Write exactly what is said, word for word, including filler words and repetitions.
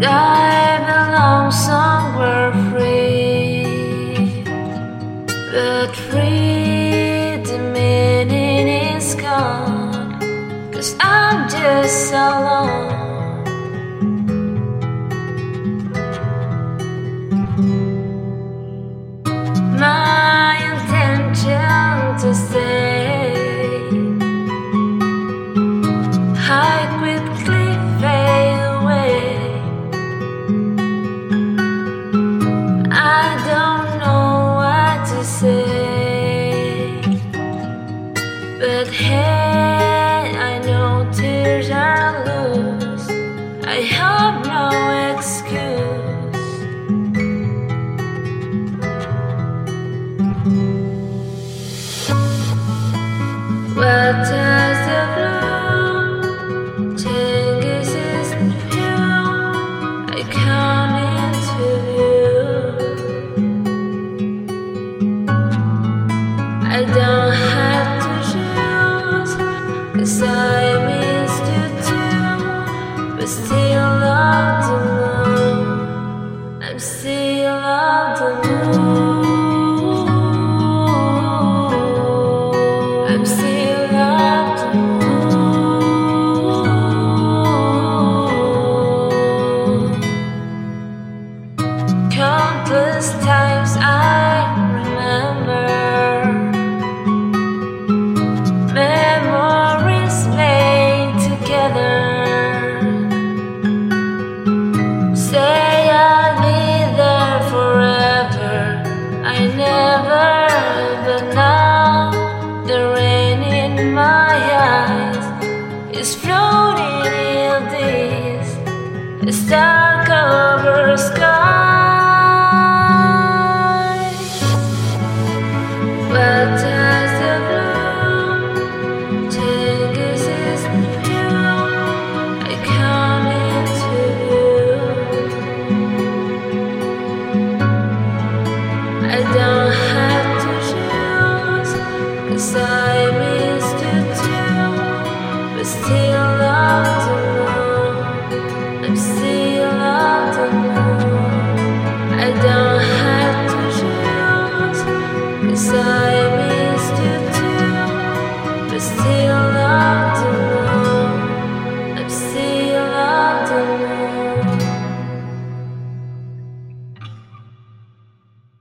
I belong somewhere free, but free, the meaning is gone, 'cause I'm just alone. My intention to stay, I quickly fade away. I don't know what to say, but hey, I know tears are loose. I have no excuse. What does the blue changes its view? I come into view. I don't have to choose, 'cause I missed you too, but still love the moon. I'm still love the moon. I'm still love the moon. Countless times I remember memories made together. Say I'll be there forever. I never, but now the rain in my eyes is floating in this dark over sky. What does the blue changes its view? I come into view. I don't have to choose, 'cause I missed you too, but still